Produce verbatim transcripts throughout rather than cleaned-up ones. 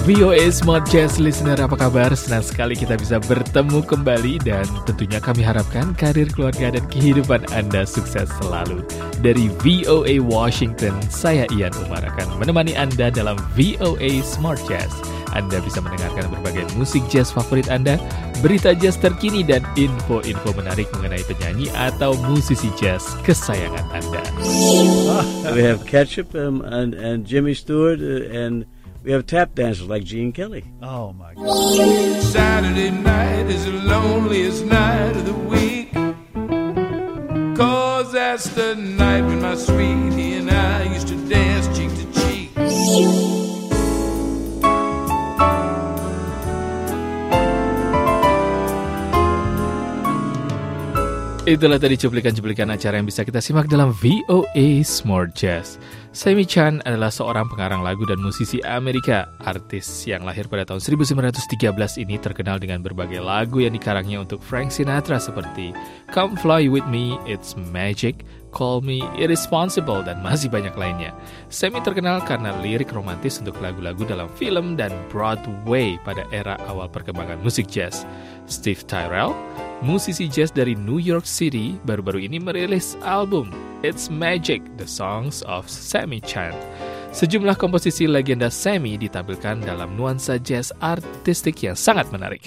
V O A Smart Jazz Listener, apa kabar? Senang sekali kita bisa bertemu kembali dan tentunya kami harapkan karir, keluarga, dan kehidupan Anda sukses selalu. Dari V O A Washington, saya Ian Umar akan menemani Anda dalam V O A Smart Jazz. Anda bisa mendengarkan berbagai musik jazz favorit Anda, berita jazz terkini, dan info-info menarik mengenai penyanyi atau musisi jazz kesayangan Anda. We have Ketchup um, and, and Jimmy Stewart uh, and we have tap dancers like Gene Kelly. Oh, my God. Saturday night is the loneliest night of the week, 'cause that's the night when my sweetie and I used to dance cheek to cheek. Itulah tadi cuplikan-cuplikan acara yang bisa kita simak dalam V O A Smart Jazz. Sammy Chan adalah seorang pengarang lagu dan musisi Amerika. Artis yang lahir pada tahun seribu sembilan ratus tiga belas ini terkenal dengan berbagai lagu yang dikarangnya untuk Frank Sinatra seperti Come Fly With Me, It's Magic, Call Me Irresponsible, dan masih banyak lainnya. Sammy terkenal karena lirik romantis untuk lagu-lagu dalam film dan Broadway pada era awal perkembangan musik jazz. Steve Tyrell, musisi jazz dari New York City, baru-baru ini merilis album It's Magic, The Songs of Sammy Chan. Sejumlah komposisi legenda Sammy ditampilkan dalam nuansa jazz artistik yang sangat menarik.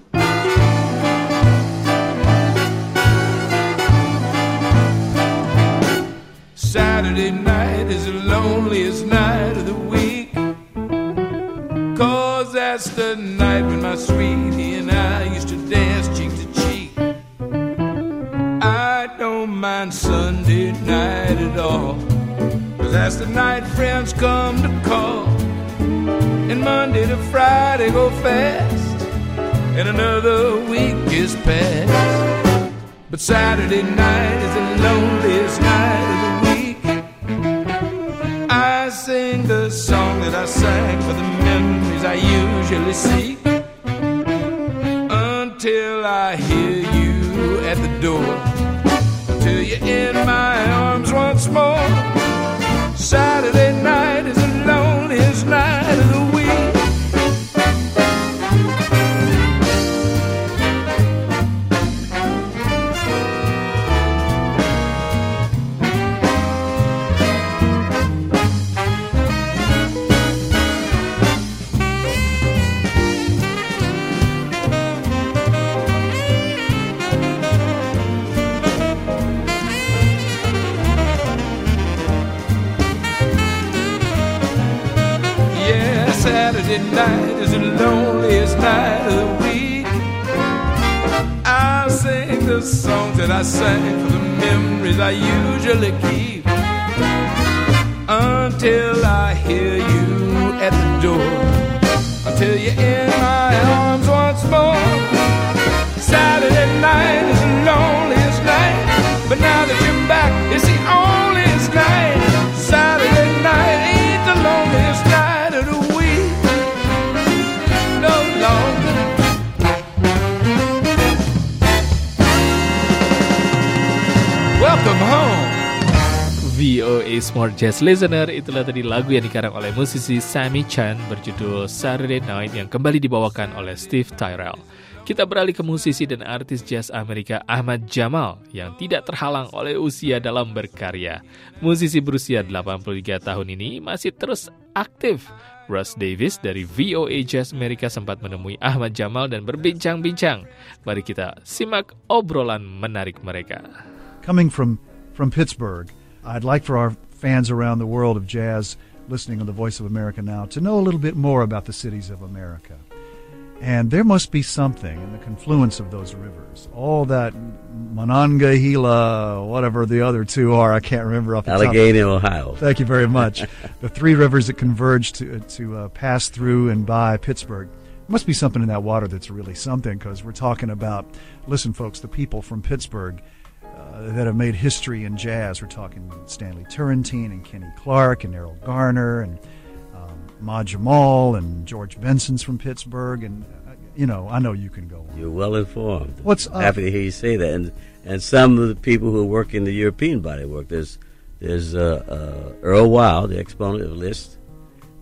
Saturday night is the loneliest night of the week, 'cause that's the night when my sweetie and I used to dance cheek to cheek. I don't mind Sunday night at all, 'cause that's the night friends come to call, and Monday to Friday go fast, and another week is past. But Saturday night is the loneliest night of the week. I sing the song that I sang for the memories I usually seek, until I hear you at the door, until you're in my arms once more. Saturday night is the loneliest night of the week. Saturday night is the loneliest night of the week. I'll sing the songs that I sang for the memories I usually keep, until I hear you at the door, until you're in my arms once more. Saturday night is the loneliest night, but now that you're back, it's the onlyest night. Saturday night ain't the loneliest night of the week. Welcome home. V O A Smart Jazz Listener, itulah tadi lagu yang dikarang oleh musisi Sammy Chan berjudul Saturday Night yang kembali dibawakan oleh Steve Tyrell. Kita beralih ke musisi dan artis jazz Amerika Ahmad Jamal yang tidak terhalang oleh usia dalam berkarya. Musisi berusia delapan puluh tiga tahun ini masih terus aktif. Russ Davis dari V O A Jazz Amerika sempat menemui Ahmad Jamal dan berbincang-bincang. Mari kita simak obrolan menarik mereka. Coming from, from Pittsburgh, I'd like for our fans around the world of jazz listening on the Voice of America now to know a little bit more about the cities of America. And there must be something in the confluence of those rivers. All that Monongahela, whatever the other two are, I can't remember off the Allegheny, top. Ohio. Thank you very much. The three rivers that converge to to uh, pass through and by Pittsburgh. There must be something in that water that's really something, because we're talking about, listen, folks, the people from Pittsburgh uh, that have made history in jazz. We're talking Stanley Turrentine and Kenny Clark and Errol Garner and Ma Jamal and George Benson's from Pittsburgh, and uh, you know, I know you can go on. You're well informed. What's up? Happy to hear you say that. And and some of the people who work in the European body work. There's there's uh, uh, Earl Wild, the exponent of Liszt,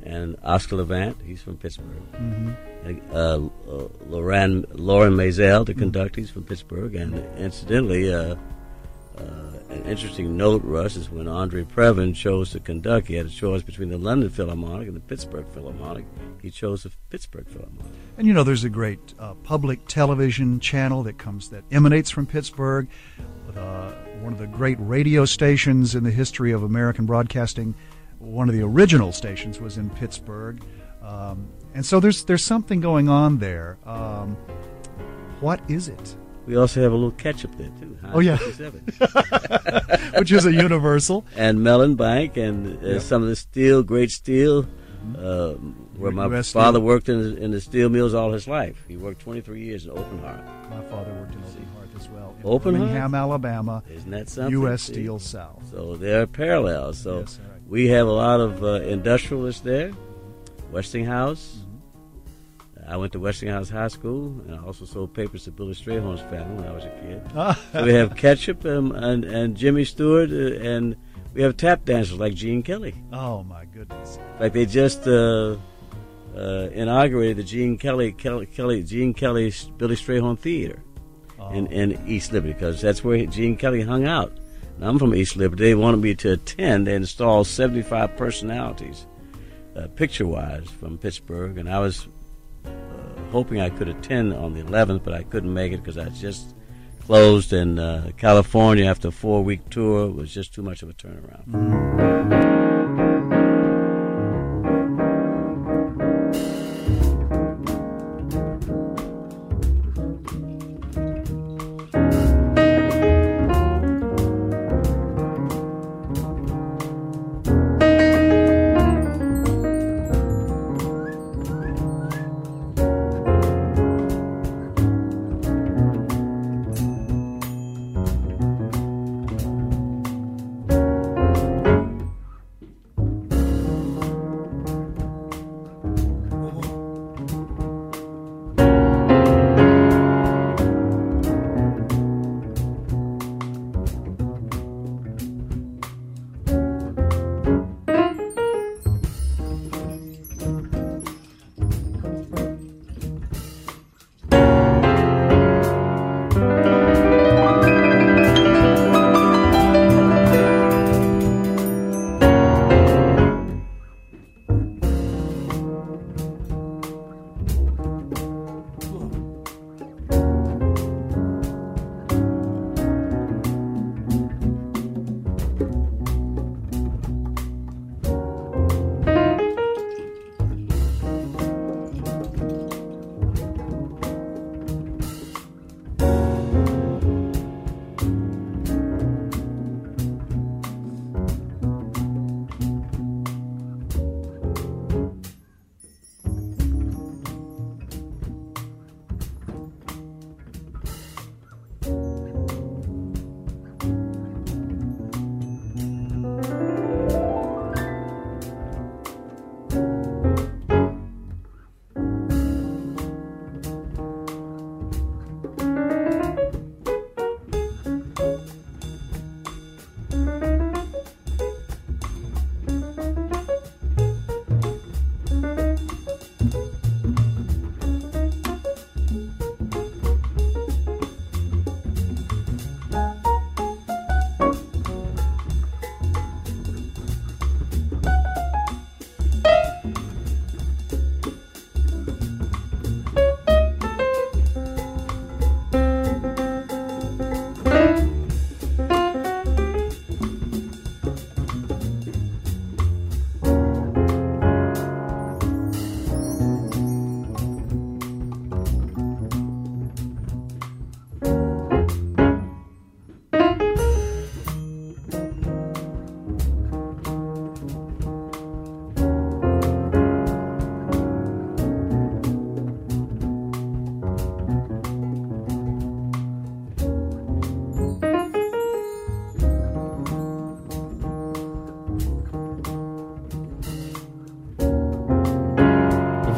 and Oscar Levant, he's from Pittsburgh. Mm-hmm. And, uh, uh, Lauren, Lauren Maisel, the conductor, he's from Pittsburgh. And incidentally, uh, uh, an interesting note, Russ, is when Andre Previn chose to conduct, he had a choice between the London Philharmonic and the Pittsburgh Philharmonic. He chose the Pittsburgh Philharmonic. And you know, there's a great uh, public television channel that comes that emanates from Pittsburgh. Uh, one of the great radio stations in the history of American broadcasting. One of the original stations was in Pittsburgh, um, and so there's there's something going on there. Um, what is it? We also have a little ketchup there too. Heinz Oh yeah, fifty-seven. which is a universal. And Mellon Bank and uh, Yep. some of the steel, great steel, uh, where my U S father Steel. worked in the, in the steel mills all his life. He worked twenty-three years in Open Heart. My father worked in Open Heart as well. In Open Heart? Birmingham, Alabama, Isn't that something? U S See? Steel South. So there are parallels. So Yes, all right. we have a lot of uh, industrialists there. Westinghouse. I went to Westinghouse High School, and I also sold papers to Billy Strayhorn's family when I was a kid. So we have Ketchup um, and, and Jimmy Stewart, uh, and we have tap dancers like Gene Kelly. Oh my goodness! Like they just uh, uh, inaugurated the Gene Kelly, Kelly, Kelly Gene Kelly Billy Strayhorn Theater Oh. in, in East Liberty, because that's where Gene Kelly hung out. And I'm from East Liberty. They wanted me to attend. They installed seventy-five personalities, uh, picture-wise, from Pittsburgh, and I was uh, hoping I could attend on the eleventh, but I couldn't make it because I just closed in uh, California after a four-week tour. It was just too much of a turnaround.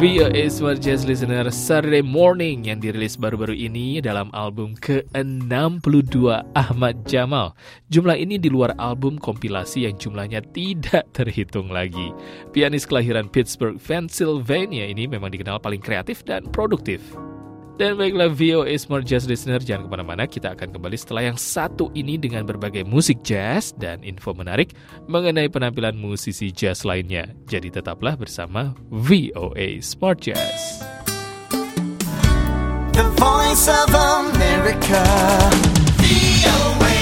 V O A Smart Jazz Listener, Saturday Morning yang dirilis baru-baru ini dalam album ke enam puluh dua Ahmad Jamal. Jumlah ini di luar album kompilasi yang jumlahnya tidak terhitung lagi. Pianis kelahiran Pittsburgh, Pennsylvania ini memang dikenal paling kreatif dan produktif. Dan baiklah V O A Smart Jazz Listener, jangan kemana-mana, kita akan kembali setelah yang satu ini dengan berbagai musik jazz dan info menarik mengenai penampilan musisi jazz lainnya. Jadi tetaplah bersama V O A Smart Jazz. The Voice of America, V O A.